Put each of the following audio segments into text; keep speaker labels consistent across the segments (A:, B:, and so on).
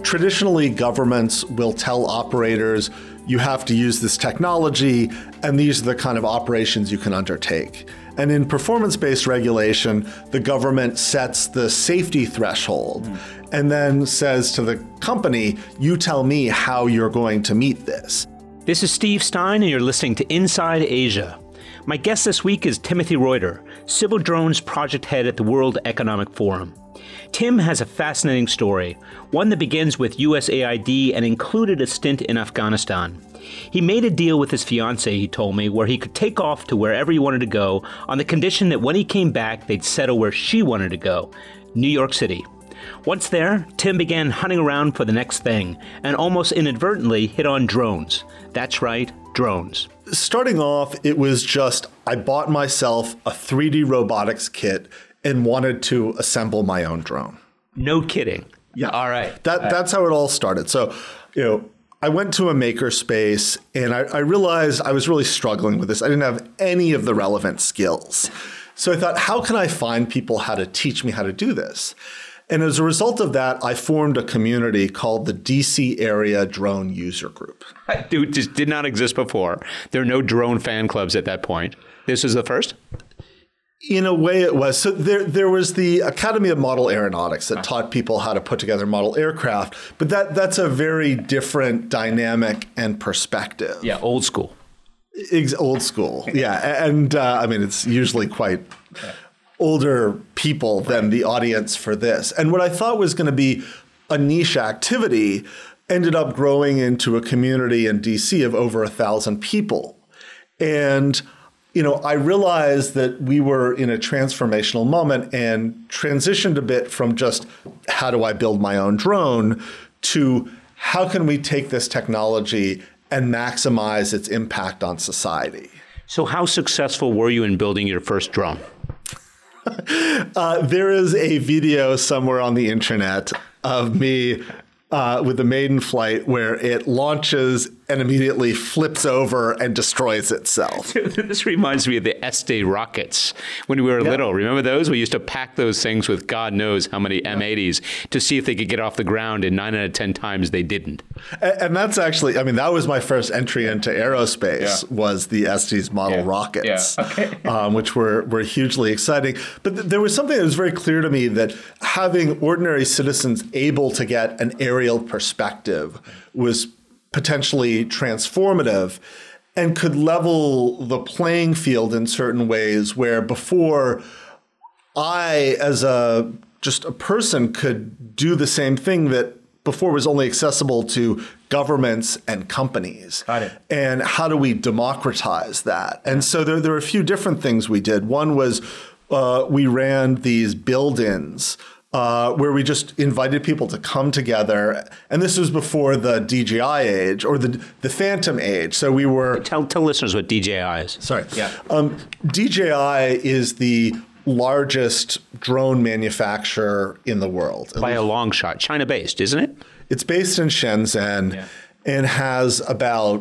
A: traditionally, governments will tell operators, you have to use this technology, and these are the kind of operations you can undertake. And in performance-based regulation, the government sets the safety threshold and then says to the company, you tell me how you're going to meet this.
B: This is Steve Stein, and you're listening to Inside Asia. My guest this week is Timothy Reuter, Civil Drones Project Head at the World Economic Forum. Tim has a fascinating story, one that begins with USAID and included a stint in Afghanistan. He made a deal with his fiancée, he told me, where he could take off to wherever he wanted to go on the condition that when he came back, they'd settle where she wanted to go, New York City. Once there, Tim began hunting around for the next thing and almost inadvertently hit on drones. That's right, drones.
A: Starting off, it was just I bought myself a 3D robotics kit and wanted to assemble my own drone.
B: No kidding.
A: Yeah.
B: All right.
A: That's how it all started. So, I went to a makerspace and I realized I was really struggling with this. I didn't have any of the relevant skills. So I thought, how can I find people how to teach me how to do this? And as a result of that, I formed a community called the DC Area Drone User Group.
B: Dude, just did not exist before. There are no drone fan clubs at that point. This was the first?
A: In a way it was. So there was the Academy of Model Aeronautics that taught people how to put together model aircraft, but that's a very different dynamic and perspective.
B: Yeah, old school.
A: Old school, yeah. And it's usually quite older people than the audience for this. And what I thought was going to be a niche activity ended up growing into a community in DC of over 1,000 people. And I realized that we were in a transformational moment and transitioned a bit from just how do I build my own drone to how can we take this technology and maximize its impact on society.
B: So how successful were you in building your first drone?
A: There is a video somewhere on the internet of me with a maiden flight where it launches and immediately flips over and destroys itself.
B: This reminds me of the Este rockets when we were little. Remember those? We used to pack those things with God knows how many M80s to see if they could get off the ground, and 9 out of 10 times they didn't.
A: And that's actually, that was my first entry into aerospace was the Estes model rockets, which were hugely exciting. But there was something that was very clear to me that having ordinary citizens able to get an aerial perspective was potentially transformative and could level the playing field in certain ways where before I, as just a person, could do the same thing that before was only accessible to governments and companies.
B: Got it.
A: And how do we democratize that? And so there are a few different things we did. One was we ran these build-ins where we just invited people to come together. And this was before the DJI age or the Phantom age. So we were...
B: Tell listeners what DJI is.
A: Sorry.
B: Yeah.
A: DJI is the largest drone manufacturer in the world.
B: By a long shot. China-based, isn't it?
A: It's based in Shenzhen and has about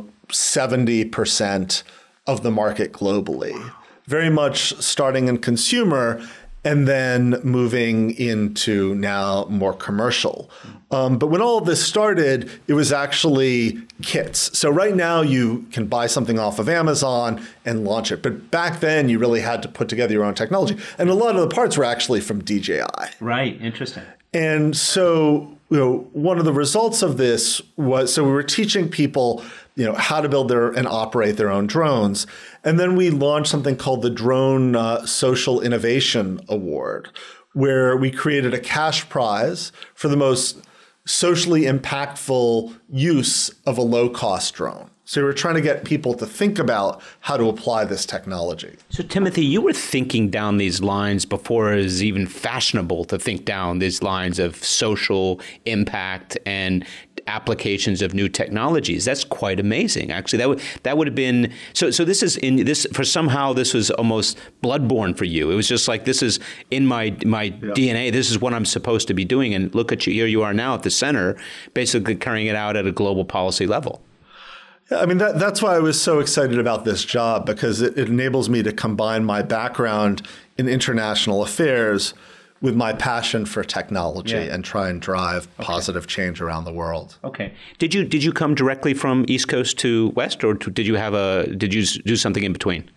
A: 70% of the market globally. Very much starting in consumer and then moving into now more commercial. But when all of this started, it was actually kits. So right now you can buy something off of Amazon and launch it. But back then you really had to put together your own technology. And a lot of the parts were actually from DJI.
B: Right, interesting.
A: And so one of the results of this was, so we were teaching people how to build and operate their own drones. And then we launched something called the Drone Social Innovation Award, where we created a cash prize for the most socially impactful use of a low-cost drone. So we were trying to get people to think about how to apply this technology.
B: So Timothy, you were thinking down these lines before it was even fashionable to think down these lines of social impact and applications of new technologies. That's quite amazing. Actually, that would have been so this is in this for somehow this was almost bloodborne for you. It was just like, this is in my DNA. This is what I'm supposed to be doing. And look at you, here you are now at the center, basically carrying it out at a global policy level.
A: Yeah, that's why I was so excited about this job, because it enables me to combine my background in international affairs with my passion for technology and try and drive positive change around the world.
B: Okay. Did you come directly from East Coast to West, or did you do something in between?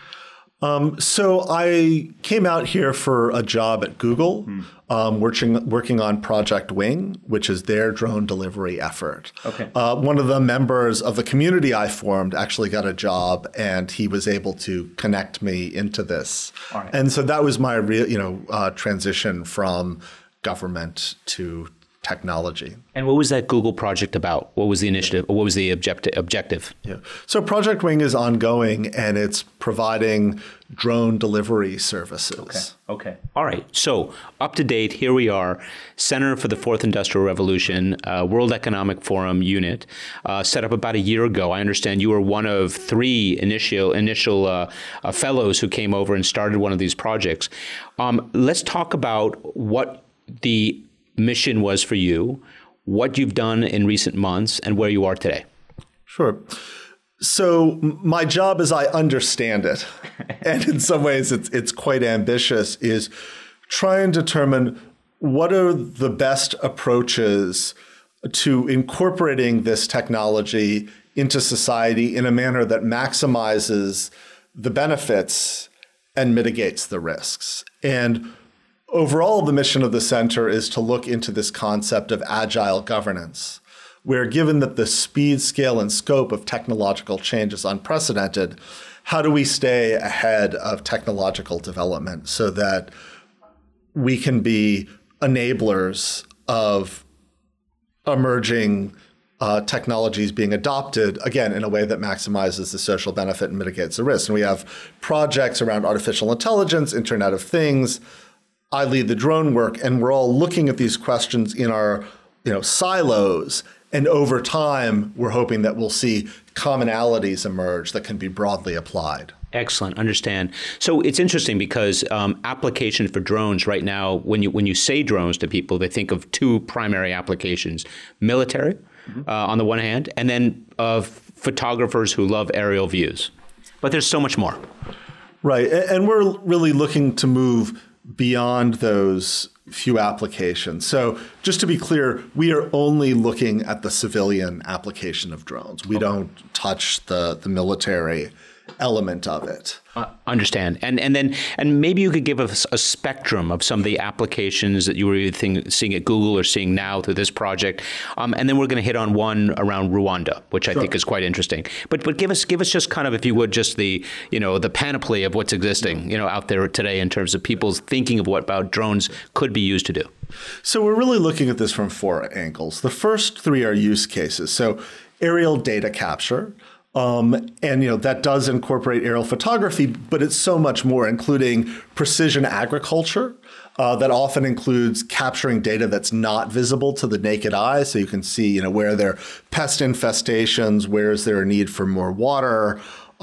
A: So I came out here for a job at Google, working on Project Wing, which is their drone delivery effort. Okay. One of the members of the community I formed actually got a job, and he was able to connect me into this. All right. And so that was my real, transition from government to technology.
B: And what was that Google project about? What was the initiative? What was the objective?
A: Yeah. So Project Wing is ongoing, and it's providing drone delivery services.
B: Okay. All right. So up to date, here we are, Center for the Fourth Industrial Revolution, World Economic Forum unit, set up about a year ago. I understand you were one of 3 initial fellows who came over and started one of these projects. Let's talk about what the mission was for you, what you've done in recent months, and where you are today.
A: Sure. So my job, as I understand it, and in some ways it's quite ambitious, is try and determine what are the best approaches to incorporating this technology into society in a manner that maximizes the benefits and mitigates the risks. And overall, the mission of the center is to look into this concept of agile governance, where given that the speed, scale, and scope of technological change is unprecedented, how do we stay ahead of technological development so that we can be enablers of emerging technologies being adopted, again, in a way that maximizes the social benefit and mitigates the risk. And we have projects around artificial intelligence, Internet of Things. I lead the drone work, and we're all looking at these questions in our silos. And over time, we're hoping that we'll see commonalities emerge that can be broadly applied.
B: Excellent. Understand. So it's interesting because applications for drones right now, when you say drones to people, they think of 2 primary applications: military on the one hand, and then photographers who love aerial views. But there's so much more.
A: Right. And we're really looking to move beyond those few applications. So just to be clear, we are only looking at the civilian application of drones. We don't touch the military element of it.
B: Understand. And maybe you could give us a spectrum of some of the applications that you were seeing at Google or seeing now through this project. And then we're going to hit on one around Rwanda, which I think is quite interesting. But give us just kind of, if you would, just the panoply of what's existing, out there today in terms of people's thinking of what about drones could be used to do.
A: So we're really looking at this from 4 angles. The first 3 are use cases. So aerial data capture. And that does incorporate aerial photography, but it's so much more, including precision agriculture that often includes capturing data that's not visible to the naked eye. So you can see, where there are pest infestations, where is there a need for more water.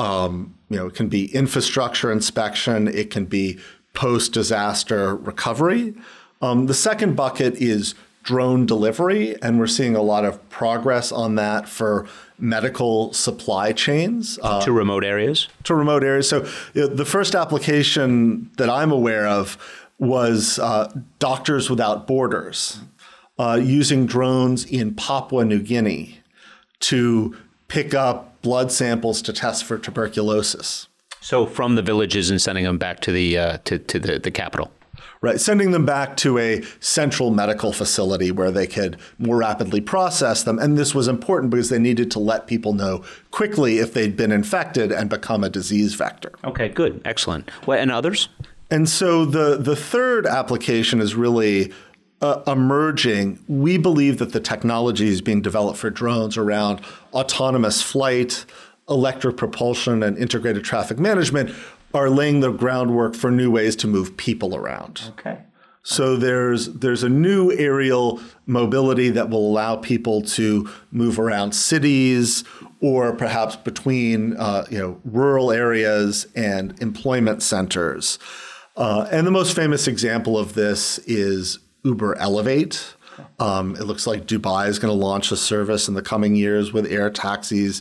A: It can be infrastructure inspection. It can be post-disaster recovery. The second bucket is drone delivery, and we're seeing a lot of progress on that for medical supply chains.
B: To remote areas?
A: To remote areas. So the first application that I'm aware of was Doctors Without Borders, using drones in Papua New Guinea to pick up blood samples to test for tuberculosis.
B: So from the villages and sending them back to the capital.
A: Right, sending them back to a central medical facility where they could more rapidly process them. And this was important because they needed to let people know quickly if they'd been infected and become a disease vector.
B: Okay, good. Excellent. Well, and others?
A: And so the third application is really emerging. We believe that the technology is being developed for drones around autonomous flight, electric propulsion, and integrated traffic management are laying the groundwork for new ways to move people around.
B: Okay.
A: So there's a new aerial mobility that will allow people to move around cities or perhaps between rural areas and employment centers. And the most famous example of this is Uber Elevate. It looks like Dubai is going to launch a service in the coming years with air taxis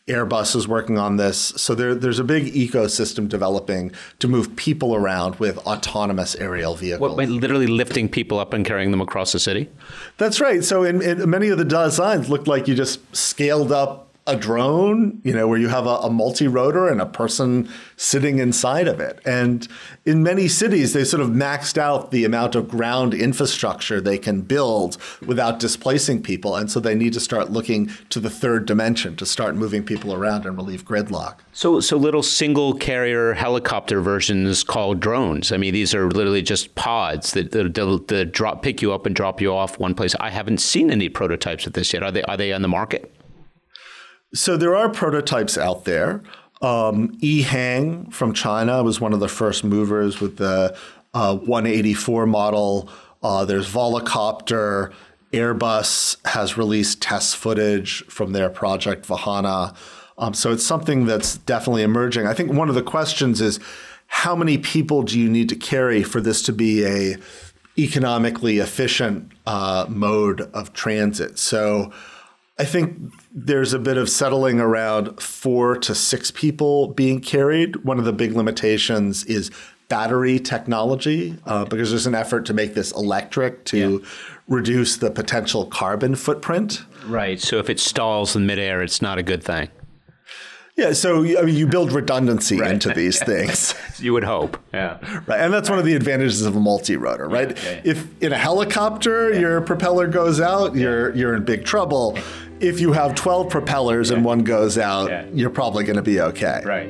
A: Airbus is working on this. So there's a big ecosystem developing to move people around with autonomous aerial vehicles.
B: What, literally lifting people up and carrying them across the city?
A: That's right. So in many of the designs looked like you just scaled up a drone, where you have a multi-rotor and a person sitting inside of it. And in many cities, they sort of maxed out the amount of ground infrastructure they can build without displacing people. And so they need to start looking to the third dimension to start moving people around and relieve gridlock.
B: So little single carrier helicopter versions called drones. I mean, these are literally just pods that pick you up and drop you off one place. I haven't seen any prototypes of this yet. Are they on the market?
A: So there are prototypes out there. EHang from China was one of the first movers with the 184 model. There's Volocopter. Airbus has released test footage from their project Vahana. So it's something that's definitely emerging. I think one of the questions is, how many people do you need to carry for this to be a economically efficient mode of transit? So I think there's a bit of settling around 4 to 6 people being carried. One of the big limitations is battery technology, because there's an effort to make this electric to reduce the potential carbon footprint.
B: Right. So if it stalls in midair, it's not a good thing.
A: Yeah, so you build redundancy into these things.
B: You would hope. Yeah.
A: Right, and that's one of the advantages of a multi-rotor, right? If in a helicopter your propeller goes out, you're in big trouble. If you have 12 propellers and one goes out, you're probably going to be okay.
B: Right.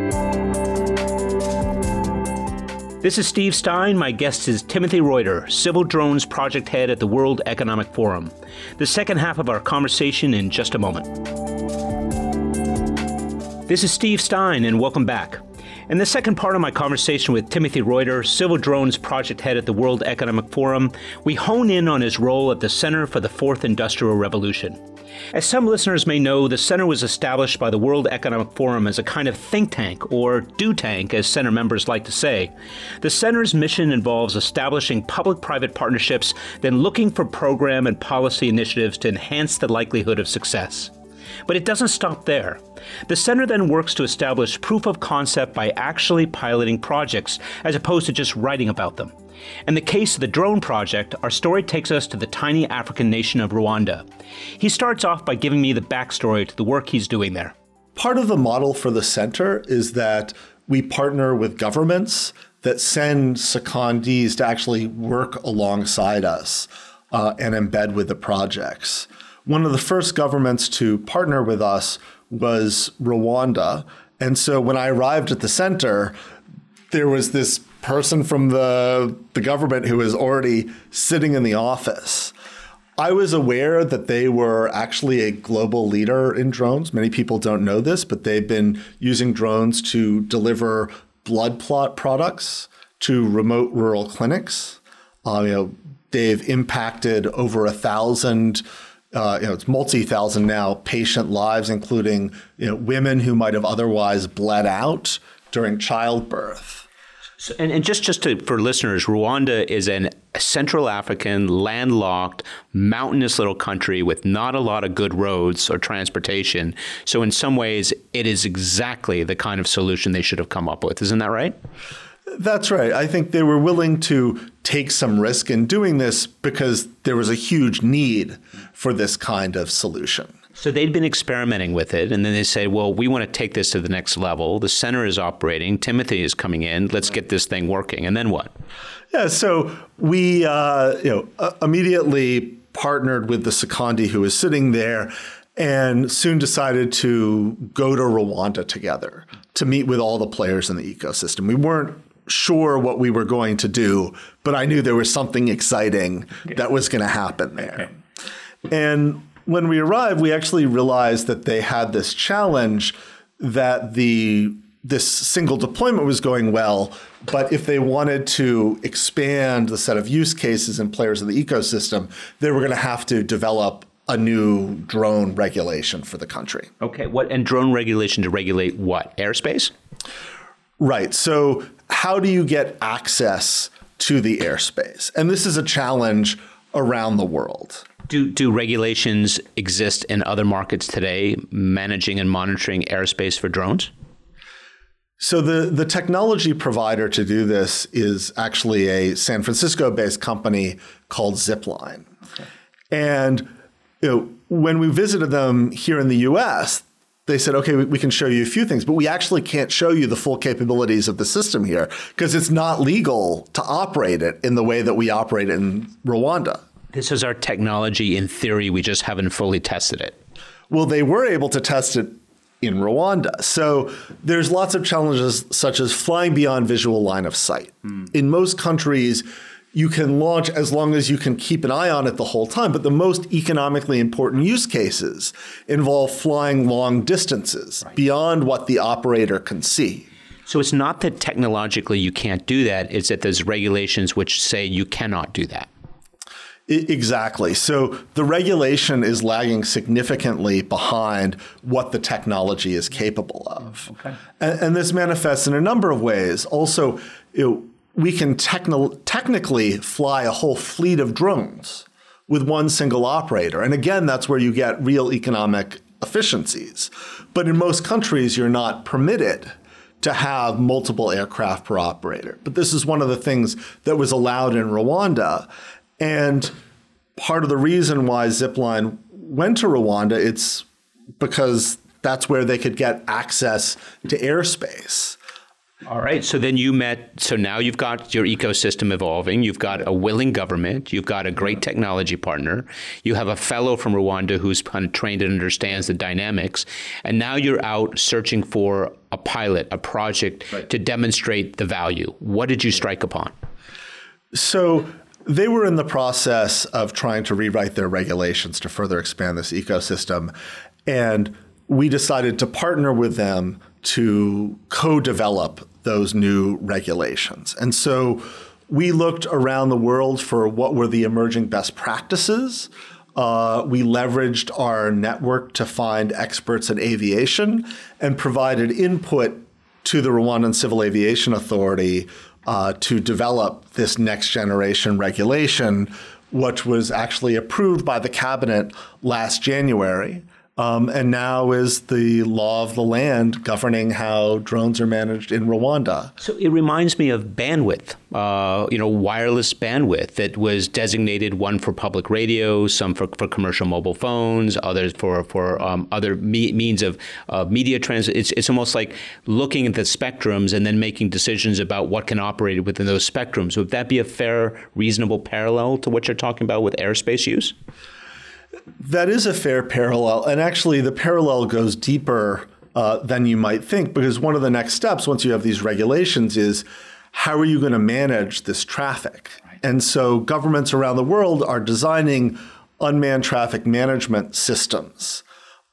B: This is Steve Stein. My guest is Timothy Reuter, Civil Drones Project Head at the World Economic Forum. The second half of our conversation in just a moment. This is Steve Stein, and welcome back. In the second part of my conversation with Timothy Reuter, Civil Drones Project Head at the World Economic Forum, we hone in on his role at the Center for the Fourth Industrial Revolution. As some listeners may know, the center was established by the World Economic Forum as a kind of think tank, or do tank, as center members like to say. The center's mission involves establishing public-private partnerships, then looking for program and policy initiatives to enhance the likelihood of success. But it doesn't stop there. The center then works to establish proof of concept by actually piloting projects, as opposed to just writing about them. In the case of the drone project, our story takes us to the tiny African nation of Rwanda. He starts off by giving me the backstory to the work he's doing there.
A: Part of the model for the center is that we partner with governments that send secondees to actually work alongside us and embed with the projects. One of the first governments to partner with us was Rwanda. And so when I arrived at the center, there was this person from the government who was already sitting in the office. I was aware that they were actually a global leader in drones. Many people don't know this, but they've been using drones to deliver blood clot products to remote rural clinics. They've impacted over 1,000 it's multi-thousand now patient lives, including women who might have otherwise bled out during childbirth.
B: So, and just for listeners, Rwanda is a Central African, landlocked, mountainous little country with not a lot of good roads or transportation. So in some ways, it is exactly the kind of solution they should have come up with. Isn't that right?
A: That's right. I think they were willing to take some risk in doing this because there was a huge need for this kind of solution.
B: So they'd been experimenting with it, and then they said, well, we want to take this to the next level. The center is operating. Timothy is coming in. Let's get this thing working. And then what?
A: Yeah, so we immediately partnered with the secondee who was sitting there and soon decided to go to Rwanda together to meet with all the players in the ecosystem. We weren't sure what we were going to do, but I knew there was something exciting that was going to happen there. And when we arrived, we actually realized that they had this challenge that this single deployment was going well, but if they wanted to expand the set of use cases and players in the ecosystem, they were going to have to develop a new drone regulation for the country.
B: Okay, and drone regulation to regulate what? Airspace?
A: Right. So how do you get access to the airspace? And this is a challenge around the world.
B: Do regulations exist in other markets today managing and monitoring airspace for drones?
A: So the technology provider to do this is actually a San Francisco-based company called Zipline. Okay. And when we visited them here in the US, they said, okay, we can show you a few things, but we actually can't show you the full capabilities of the system here because it's not legal to operate it in the way that we operate it in Rwanda.
B: This is our technology in theory. We just haven't fully tested it.
A: Well, they were able to test it in Rwanda. So there's lots of challenges such as flying beyond visual line of sight. In most countries, you can launch as long as you can keep an eye on it the whole time. But the most economically important use cases involve flying long distances beyond what the operator can see.
B: So it's not that technologically you can't do that. It's that there's regulations which say you cannot do that.
A: Exactly. So the regulation is lagging significantly behind what the technology is capable of. Okay. And this manifests in a number of ways. Also, we can technically fly a whole fleet of drones with one single operator. And again, that's where you get real economic efficiencies. But in most countries, you're not permitted to have multiple aircraft per operator. But this is one of the things that was allowed in Rwanda. And part of the reason why Zipline went to Rwanda, it's because that's where they could get access to airspace.
B: All right. So then so now you've got your ecosystem evolving. You've got a willing government. You've got a great technology partner. You have a fellow from Rwanda who's kind of trained and understands the dynamics. And now you're out searching for a pilot, a project to demonstrate the value. What did you strike upon?
A: So they were in the process of trying to rewrite their regulations to further expand this ecosystem. And we decided to partner with them to co-develop those new regulations. And so we looked around the world for what were the emerging best practices. We leveraged our network to find experts in aviation and provided input to the Rwandan Civil Aviation Authority to develop this next generation regulation, which was actually approved by the cabinet last January. And now is the law of the land governing how drones are managed in Rwanda.
B: So it reminds me of bandwidth, wireless bandwidth that was designated, one for public radio, some for commercial mobile phones, others for other means of media transit. It's almost like looking at the spectrums and then making decisions about what can operate within those spectrums. Would that be a fair, reasonable parallel to what you're talking about with airspace use?
A: That is a fair parallel. And actually, the parallel goes deeper than you might think, because one of the next steps, once you have these regulations, is how are you going to manage this traffic? Right. And so governments around the world are designing unmanned traffic management systems.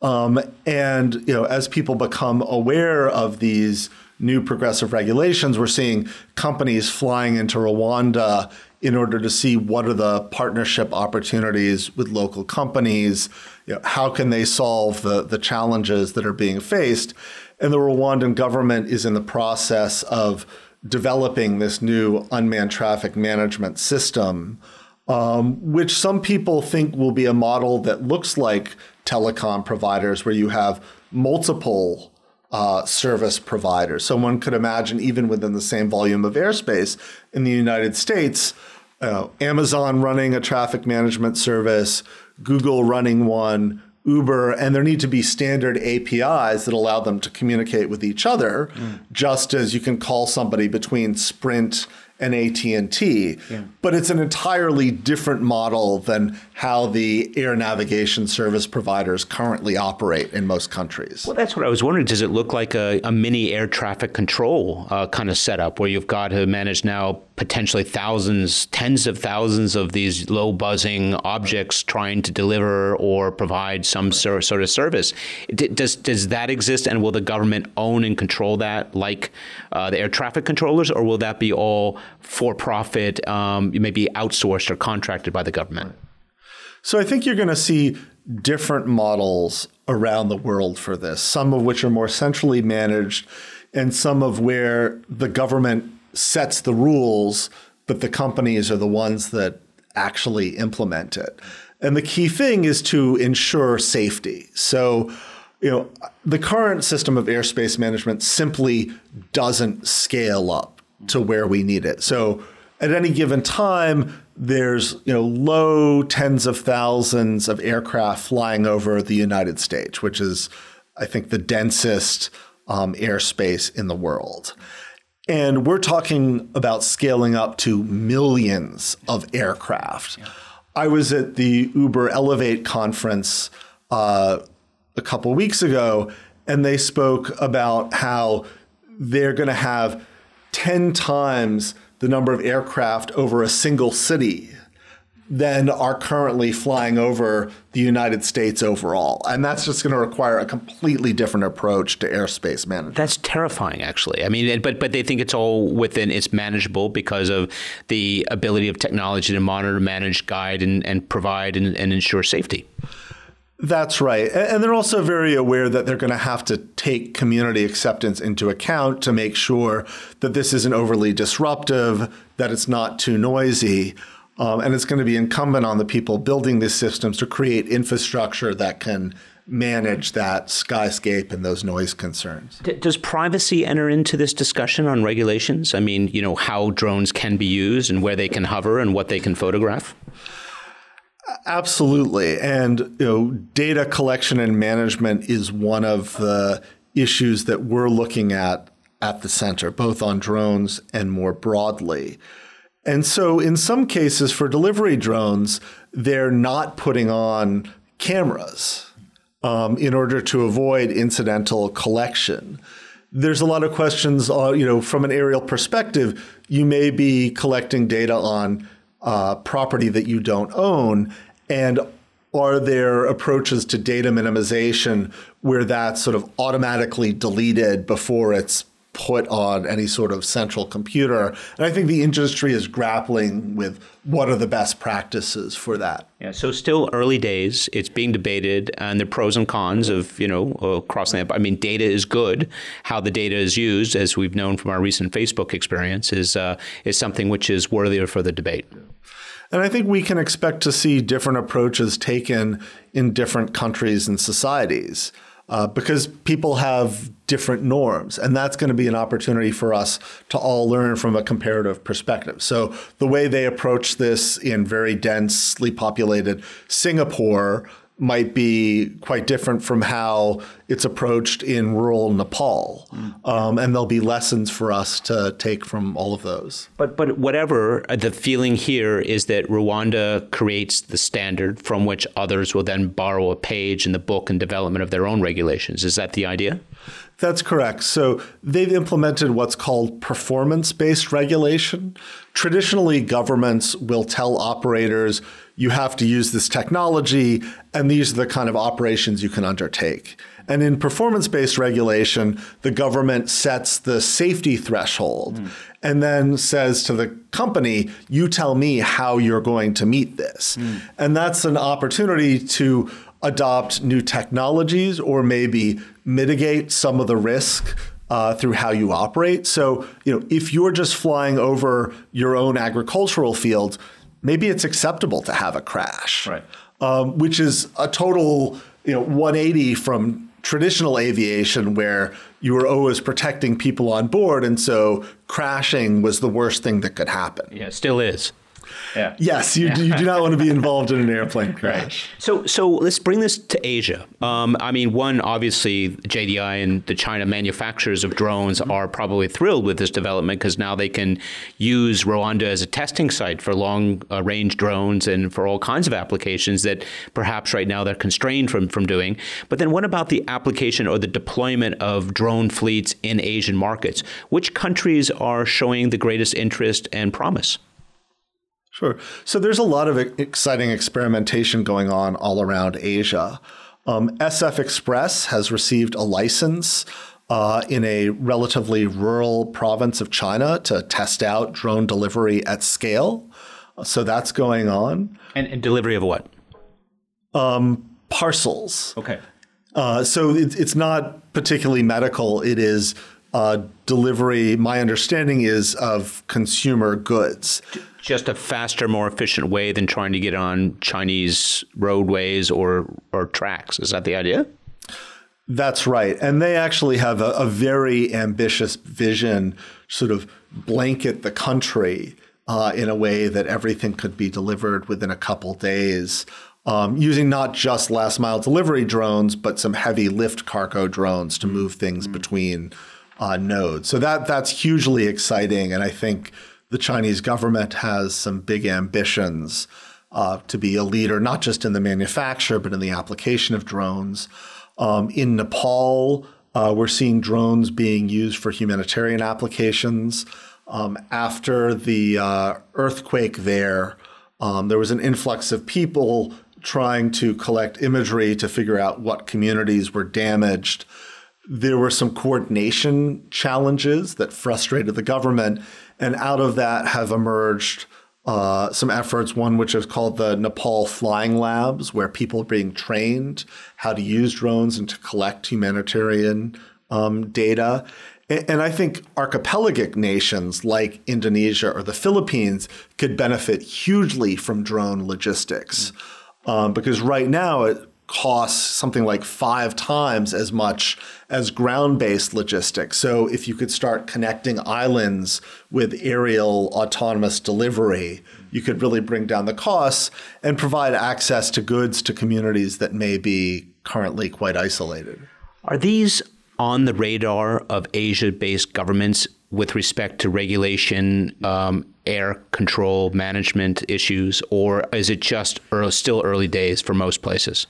A: And as people become aware of these new progressive regulations, we're seeing companies flying into Rwanda in order to see what are the partnership opportunities with local companies, how can they solve the challenges that are being faced. And the Rwandan government is in the process of developing this new unmanned traffic management system, which some people think will be a model that looks like telecom providers, where you have multiple service providers. So one could imagine, even within the same volume of airspace in the United States, Amazon running a traffic management service, Google running one, Uber, and there need to be standard APIs that allow them to communicate with each other, just as you can call somebody between Sprint and AT&T. Yeah. But it's an entirely different model than how the air navigation service providers currently operate in most countries.
B: Well, that's what I was wondering. Does it look like a mini air traffic control kind of setup, where you've got to manage now potentially thousands, tens of thousands of these low buzzing objects trying to deliver or provide some sort of service? Does that exist, and will the government own and control that like the air traffic controllers, or will that be all for-profit, maybe outsourced or contracted by the government?
A: So I think you're going to see different models around the world for this, some of which are more centrally managed and some of where the government sets the rules, but the companies are the ones that actually implement it. And the key thing is to ensure safety. So, the current system of airspace management simply doesn't scale up to where we need it. So at any given time, there's low tens of thousands of aircraft flying over the United States, which is, I think, the densest airspace in the world. And we're talking about scaling up to millions of aircraft. Yeah. I was at the Uber Elevate conference a couple weeks ago, and they spoke about how they're going to have 10 times the number of aircraft over a single city than are currently flying over the United States overall. And that's just going to require a completely different approach to airspace management.
B: That's terrifying, actually. I mean, but they think it's all it's manageable because of the ability of technology to monitor, manage, guide, and provide and ensure safety.
A: That's right. And they're also very aware that they're going to have to take community acceptance into account to make sure that this isn't overly disruptive, that it's not too noisy. And it's going to be incumbent on the people building these systems to create infrastructure that can manage that skyscape and those noise concerns.
B: Does privacy enter into this discussion on regulations? I mean, how drones can be used and where they can hover and what they can photograph?
A: Absolutely. And data collection and management is one of the issues that we're looking at the center, both on drones and more broadly. And so in some cases for delivery drones, they're not putting on cameras in order to avoid incidental collection. There's a lot of questions, from an aerial perspective. You may be collecting data on property that you don't own, and are there approaches to data minimization where that's sort of automatically deleted before it's put on any sort of central computer? And I think the industry is grappling with what are the best practices for that.
B: Yeah, so still early days. It's being debated, and the pros and cons of, crossing that. I mean, data is good. How the data is used, as we've known from our recent Facebook experience, is something which is worthy of further debate.
A: And I think we can expect to see different approaches taken in different countries and societies because people have different norms. And that's going to be an opportunity for us to all learn from a comparative perspective. So the way they approach this in very densely populated Singapore might be quite different from how it's approached in rural Nepal. And there'll be lessons for us to take from all of those.
B: But whatever, the feeling here is that Rwanda creates the standard from which others will then borrow a page in the book and development of their own regulations. Is that the idea?
A: That's correct. So they've implemented what's called performance-based regulation. Traditionally, governments will tell operators, you have to use this technology, and these are the kind of operations you can undertake. And in performance-based regulation, the government sets the safety threshold and then says to the company, you tell me how you're going to meet this. And that's an opportunity to adopt new technologies or maybe mitigate some of the risk through how you operate. So, if you're just flying over your own agricultural field, maybe it's acceptable to have a crash,
B: right?
A: Which is a total 180 from traditional aviation where you were always protecting people on board. And so crashing was the worst thing that could happen.
B: Yeah, it still is. Yeah.
A: Yes, you do not want to be involved in an airplane crash.
B: Right. So let's bring this to Asia. One, obviously, JDI and the China manufacturers of drones are probably thrilled with this development because now they can use Rwanda as a testing site for long-range drones and for all kinds of applications that perhaps right now they're constrained from doing. But then what about the application or the deployment of drone fleets in Asian markets? Which countries are showing the greatest interest and promise?
A: Sure. So there's a lot of exciting experimentation going on all around Asia. SF Express has received a license in a relatively rural province of China to test out drone delivery at scale. So that's going on.
B: And delivery of what?
A: Parcels.
B: Okay.
A: So it's not particularly medical. It is delivery, my understanding is, of consumer goods.
B: Just a faster, more efficient way than trying to get on Chinese roadways or tracks. Is that the idea?
A: That's right. And they actually have a very ambitious vision, sort of blanket the country in a way that everything could be delivered within a couple days, using not just last mile delivery drones, but some heavy lift cargo drones to move things between nodes. So that's hugely exciting. And I think the Chinese government has some big ambitions to be a leader, not just in the manufacture, but in the application of drones. In Nepal, we're seeing drones being used for humanitarian applications. After the earthquake there was an influx of people trying to collect imagery to figure out what communities were damaged. There were some coordination challenges that frustrated the government, and out of that have emerged some efforts, one which is called the Nepal Flying Labs, where people are being trained how to use drones and to collect humanitarian data. And I think archipelagic nations like Indonesia or the Philippines could benefit hugely from drone logistics, because right now it costs something like 5 times as much as ground-based logistics. So if you could start connecting islands with aerial autonomous delivery, you could really bring down the costs and provide access to goods to communities that may be currently quite isolated.
B: Are these on the radar of Asia-based governments with respect to regulation, air control, management issues, or is it just still early days for most places?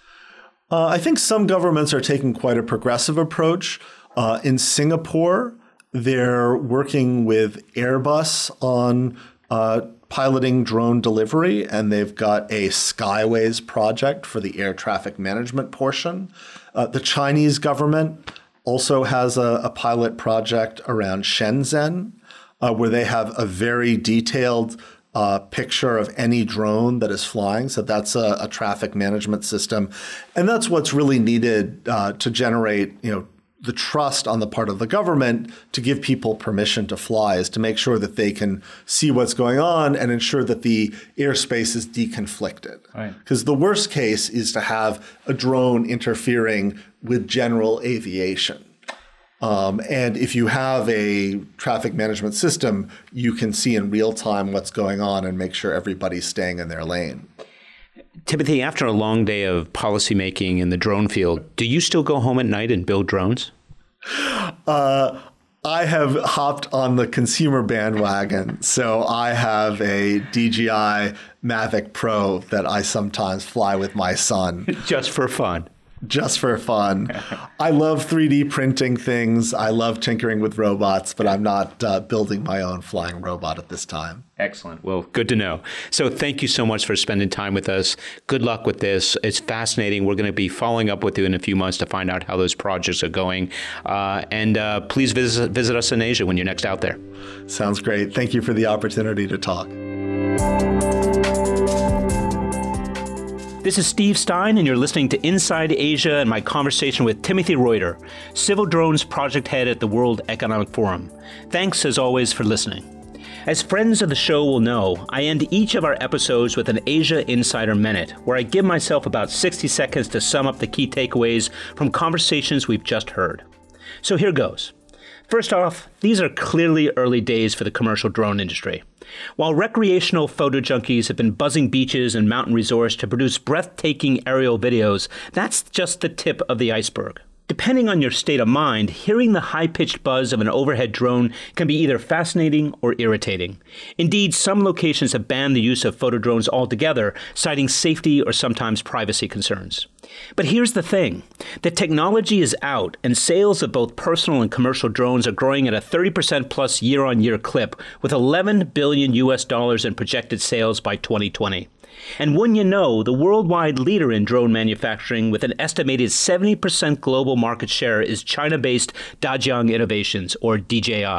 A: I think some governments are taking quite a progressive approach. In Singapore, they're working with Airbus on piloting drone delivery, and they've got a Skyways project for the air traffic management portion. The Chinese government also has a pilot project around Shenzhen, where they have a very detailed picture of any drone that is flying. So that's a traffic management system. And that's what's really needed to generate, the trust on the part of the government to give people permission to fly, is to make sure that they can see what's going on and ensure that the airspace is deconflicted. Because the worst case is to have a drone interfering with general aviation. And if you have a traffic management system, you can see in real time what's going on and make sure everybody's staying in their lane.
B: Timothy, after a long day of policymaking in the drone field, do you still go home at night and build drones?
A: I have hopped on the consumer bandwagon. So I have a DJI Mavic Pro that I sometimes fly with my son.
B: Just for fun.
A: Just for fun. I love 3D printing things. I love tinkering with robots, but I'm not building my own flying robot at this time.
B: Excellent. Well, good to know. So thank you so much for spending time with us. Good luck with this. It's fascinating. We're going to be following up with you in a few months to find out how those projects are going. And please visit us in Asia when you're next out there.
A: Sounds great. Thank you for the opportunity to talk.
B: This is Steve Stein, and you're listening to Inside Asia and my conversation with Timothy Reuter, Civil Drones Project Head at the World Economic Forum. Thanks, as always, for listening. As friends of the show will know, I end each of our episodes with an Asia Insider Minute, where I give myself about 60 seconds to sum up the key takeaways from conversations we've just heard. So here goes. First off, these are clearly early days for the commercial drone industry. While recreational photo junkies have been buzzing beaches and mountain resorts to produce breathtaking aerial videos, that's just the tip of the iceberg. Depending on your state of mind, hearing the high-pitched buzz of an overhead drone can be either fascinating or irritating. Indeed, some locations have banned the use of photo drones altogether, citing safety or sometimes privacy concerns. But here's the thing. The technology is out, and sales of both personal and commercial drones are growing at a 30% plus year-on-year clip, with $11 billion in projected sales by 2020. And wouldn't you know, the worldwide leader in drone manufacturing with an estimated 70% global market share is China-based Dajiang Innovations, or DJI.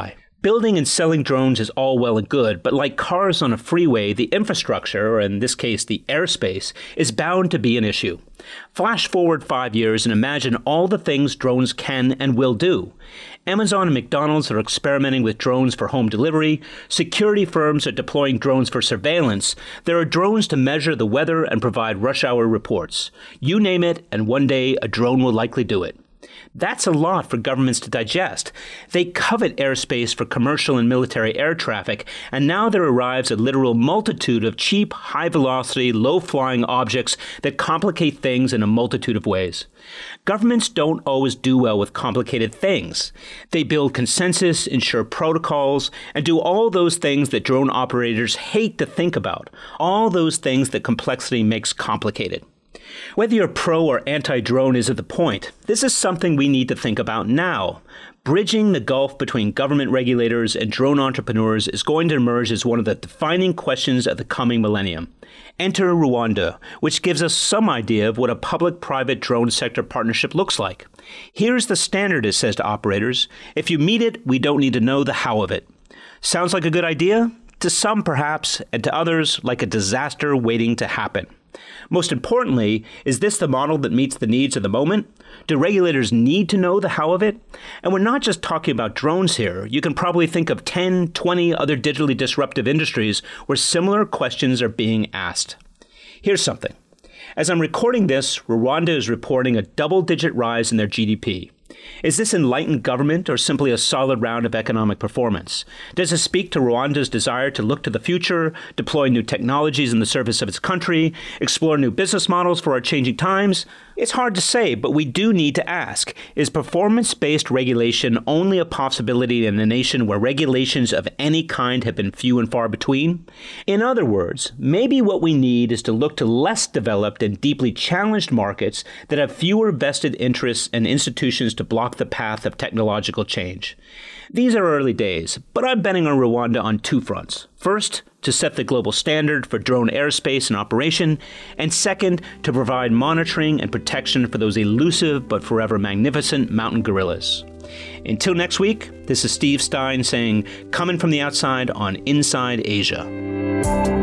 B: Building and selling drones is all well and good, but like cars on a freeway, the infrastructure, or in this case the airspace, is bound to be an issue. Flash forward 5 years and imagine all the things drones can and will do. Amazon and McDonald's are experimenting with drones for home delivery. Security firms are deploying drones for surveillance. There are drones to measure the weather and provide rush hour reports. You name it, and one day a drone will likely do it. That's a lot for governments to digest. They covet airspace for commercial and military air traffic, and now there arrives a literal multitude of cheap, high-velocity, low-flying objects that complicate things in a multitude of ways. Governments don't always do well with complicated things. They build consensus, ensure protocols, and do all those things that drone operators hate to think about, all those things that complexity makes complicated. Whether you're pro or anti-drone isn't the point. This is something we need to think about now. Bridging the gulf between government regulators and drone entrepreneurs is going to emerge as one of the defining questions of the coming millennium. Enter Rwanda, which gives us some idea of what a public-private drone sector partnership looks like. Here's the standard, it says to operators. If you meet it, we don't need to know the how of it. Sounds like a good idea? To some, perhaps, and to others, like a disaster waiting to happen. Most importantly, is this the model that meets the needs of the moment? Do regulators need to know the how of it? And we're not just talking about drones here. You can probably think of 10, 20 other digitally disruptive industries where similar questions are being asked. Here's something. As I'm recording this, Rwanda is reporting a double-digit rise in their GDP. Is this enlightened government or simply a solid round of economic performance? Does it speak to Rwanda's desire to look to the future, deploy new technologies in the service of its country, explore new business models for our changing times? It's hard to say, but we do need to ask, is performance-based regulation only a possibility in a nation where regulations of any kind have been few and far between? In other words, maybe what we need is to look to less developed and deeply challenged markets that have fewer vested interests and institutions to block the path of technological change. These are early days, but I'm betting on Rwanda on two fronts. First, to set the global standard for drone airspace and operation, and second, to provide monitoring and protection for those elusive but forever magnificent mountain gorillas. Until next week, this is Steve Stein saying, coming from the outside on Inside Asia.